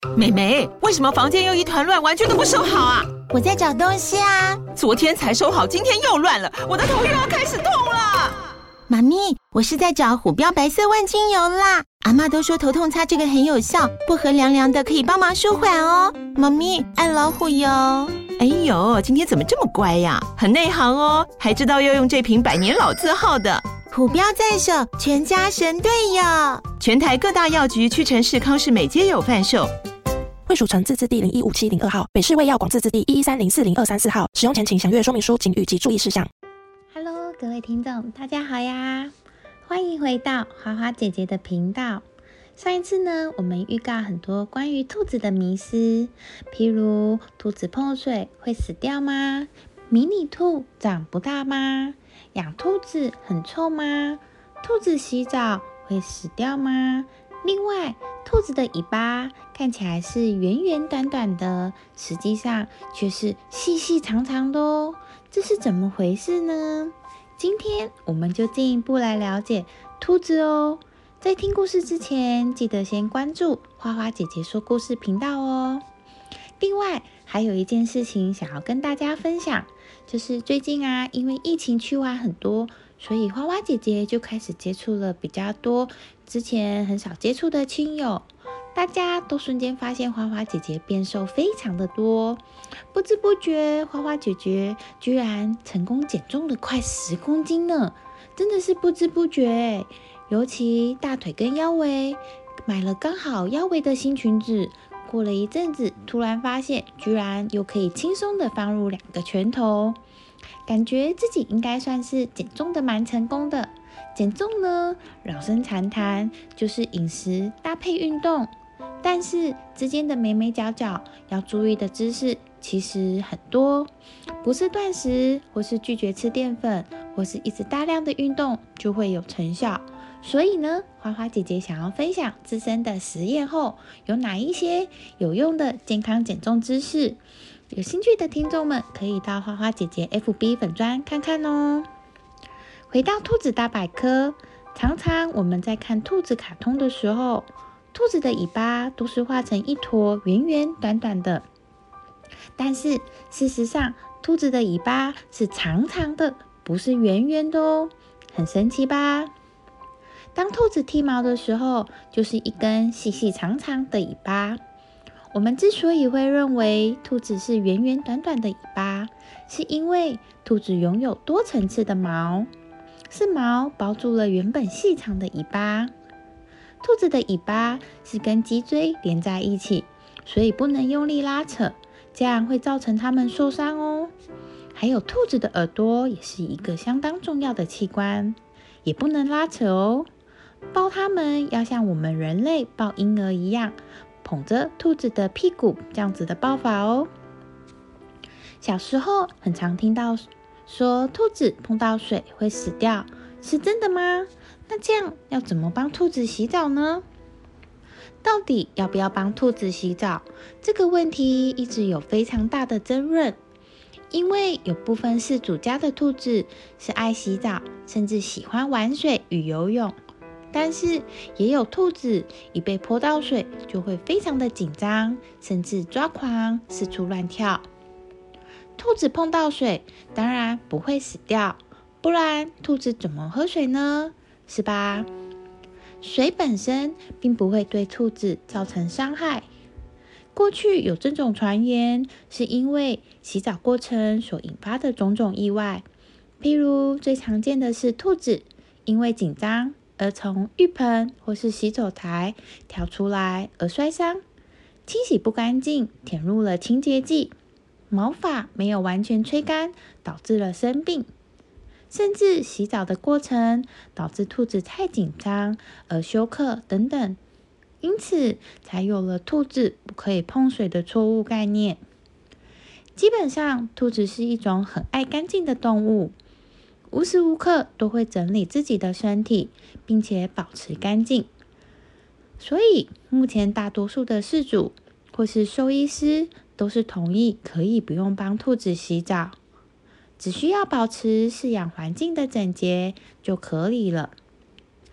妹妹，为什么房间又一团乱，完全都不收好啊？ 我在找东西啊。 昨天才收好，今天又乱了，我的头又要开始痛了。 妈咪，我是在找虎标白色万金油啦。阿嬷都说头痛擦这个很有效，薄荷凉凉的可以帮忙舒缓哦。妈咪，爱老虎油。 哎呦，今天怎么这么乖呀？很内行哦，还知道要用这瓶百年老字号的。 虎标在手，全家神队友。 全台各大药局、屈臣氏、康士美皆有贩售。 惠蜀城自治地015702号，北市卫药广自治地113040234号。使用前请详阅说明书警语及注意事项。 Hello， 各位听众，大家好呀！欢迎回到花花姐姐的频道。上一次呢，我们预告很多关于兔子的迷思，譬如兔子碰水会死掉吗？迷你兔长不大吗？养兔子很臭吗？兔子洗澡会死掉吗？另外，兔子的尾巴看起来是圆圆短短的，实际上却是细细长长的哦，这是怎么回事呢？今天我们就进一步来了解兔子哦。在听故事之前，记得先关注花花姐姐说故事频道哦。另外，还有一件事情想要跟大家分享，就是最近啊，因为疫情去玩很多，所以花花姐姐就开始接触了比较多之前很少接触的亲友，大家都瞬间发现花花姐姐变瘦非常的多，不知不觉花花姐姐居然成功减重了快10公斤呢，真的是不知不觉。尤其大腿跟腰围，买了刚好腰围的新裙子，过了一阵子，突然发现居然又可以轻松的放入2个拳头，感觉自己应该算是减重的蛮成功的。减重呢，老生常谈，就是饮食搭配运动，但是之间的眉眉角角要注意的知识其实很多，不是断食或是拒绝吃淀粉，或是一直大量的运动就会有成效。所以呢，花花姐姐想要分享自身的实验后有哪一些有用的健康减重知识，有兴趣的听众们可以到花花姐姐 FB 粉专看看哦。回到兔子大百科，常常我们在看兔子卡通的时候，兔子的尾巴都是画成一坨圆圆短短的，但是事实上兔子的尾巴是长长的，不是圆圆的哦，很神奇吧？当兔子剃毛的时候，就是一根细细长长的尾巴。我们之所以会认为兔子是圆圆短短的尾巴，是因为兔子拥有多层次的毛，是毛包住了原本细长的尾巴。兔子的尾巴是跟脊椎连在一起，所以不能用力拉扯，这样会造成它们受伤哦。还有兔子的耳朵也是一个相当重要的器官，也不能拉扯哦。抱它们要像我们人类抱婴儿一样，捧着兔子的屁股，这样子的抱法哦。小时候很常听到说兔子碰到水会死掉，是真的吗？那这样要怎么帮兔子洗澡呢？到底要不要帮兔子洗澡？这个问题一直有非常大的争论，因为有部分饲主家的兔子是爱洗澡，甚至喜欢玩水与游泳。但是也有兔子一被泼到水就会非常的紧张，甚至抓狂四处乱跳。兔子碰到水当然不会死掉，不然兔子怎么喝水呢？是吧？水本身并不会对兔子造成伤害。过去有这种传言，是因为洗澡过程所引发的种种意外，譬如最常见的是兔子因为紧张而从浴盆或是洗手台跳出来而摔伤，清洗不干净，填入了清洁剂，毛发没有完全吹干，导致了生病，甚至洗澡的过程导致兔子太紧张而休克等等，因此才有了兔子不可以碰水的错误概念。基本上，兔子是一种很爱干净的动物，无时无刻都会整理自己的身体，并且保持干净。所以目前大多数的饲主或是兽医师都是同意可以不用帮兔子洗澡，只需要保持饲养环境的整洁就可以了。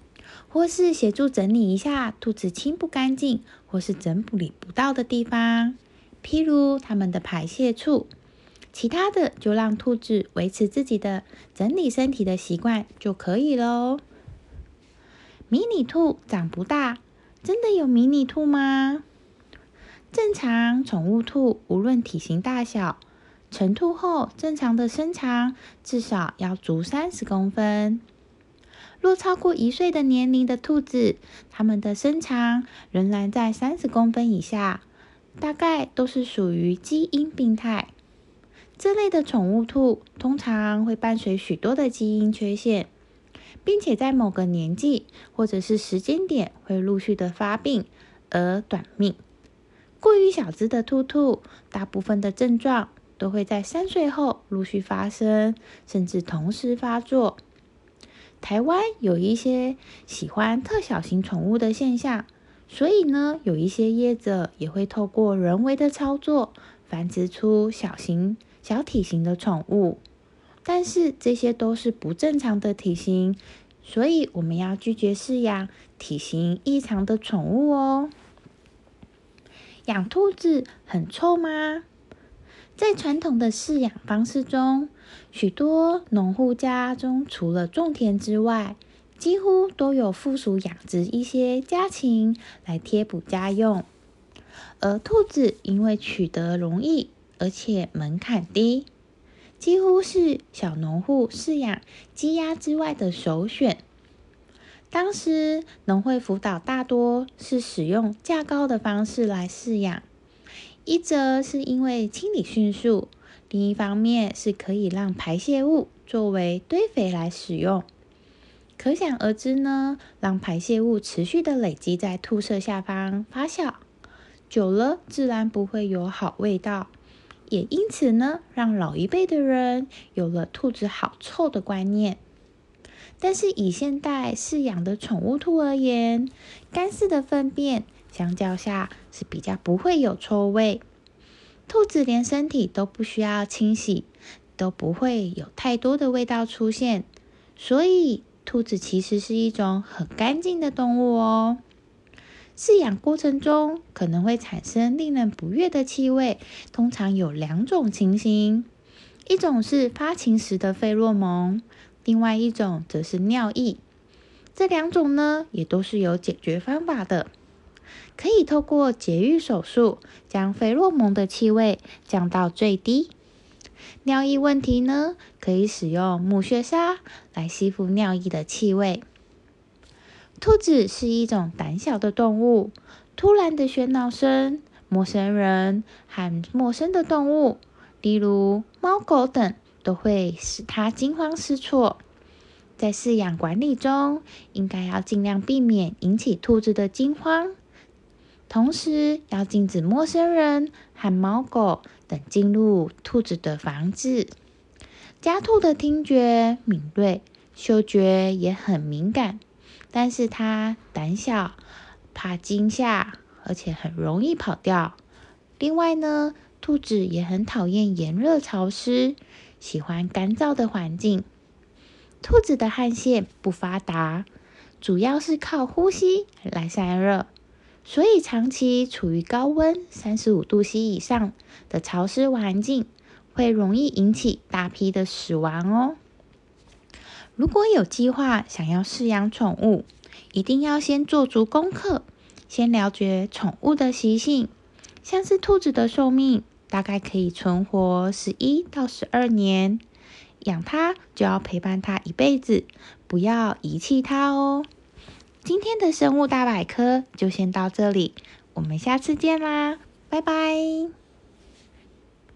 或是协助整理一下兔子清不干净或是整理不到的地方，譬如它们的排泄处。其他的就让兔子维持自己的整理身体的习惯就可以咯。迷你兔长不大，真的有迷你兔吗？正常宠物兔无论体型大小，成兔后正常的身长至少要足30公分。若超过1岁的年龄的兔子，它们的身长仍然在30公分以下，大概都是属于基因病态。这类的宠物兔通常会伴随许多的基因缺陷，并且在某个年纪或者是时间点会陆续的发病而短命。过于小只的兔，大部分的症状都会在3岁后陆续发生，甚至同时发作。台湾有一些喜欢特小型宠物的现象，所以呢，有一些业者也会透过人为的操作，繁殖出小体型的宠物。但是这些都是不正常的体型，所以我们要拒绝饲养体型异常的宠物哦。养兔子很臭吗？在传统的饲养方式中，许多农户家中除了种田之外，几乎都有附属养殖一些家禽来贴补家用。而兔子因为取得容易，而且门槛低，几乎是小农户饲养鸡鸭之外的首选。当时农会辅导大多是使用架高的方式来饲养，一则是因为清理迅速，另一方面是可以让排泄物作为堆肥来使用。可想而知呢，让排泄物持续的累积在兔舍下方发酵，久了自然不会有好味道，也因此呢，让老一辈的人有了兔子好臭的观念。但是以现代饲养的宠物兔而言，干饲的粪便相较下是比较不会有臭味，兔子连身体都不需要清洗，都不会有太多的味道出现，所以兔子其实是一种很干净的动物哦。饲养过程中可能会产生令人不悦的气味，通常有2种情形，一种是发情时的费洛蒙，另外一种则是尿液。这2种呢，也都是有解决方法的，可以透过节育手术将费洛蒙的气味降到最低。尿液问题呢，可以使用木屑沙来吸附尿液的气味。兔子是一种胆小的动物，突然的喧闹声、陌生人和陌生的动物，例如猫狗等，都会使它惊慌失措。在饲养管理中，应该要尽量避免引起兔子的惊慌，同时要禁止陌生人和猫狗等进入兔子的房子。家兔的听觉敏锐，嗅觉也很敏感，但是它胆小，怕惊吓，而且很容易跑掉。另外呢，兔子也很讨厌炎热潮湿，喜欢干燥的环境。兔子的汗腺不发达，主要是靠呼吸来散热，所以长期处于高温35度C 以上的潮湿环境，会容易引起大批的死亡哦。如果有计划想要饲养宠物，一定要先做足功课，先了解宠物的习性。像是兔子的寿命大概可以存活11到12年，养它就要陪伴它一辈子，不要遗弃它哦。今天的生物大百科就先到这里，我们下次见啦，拜拜。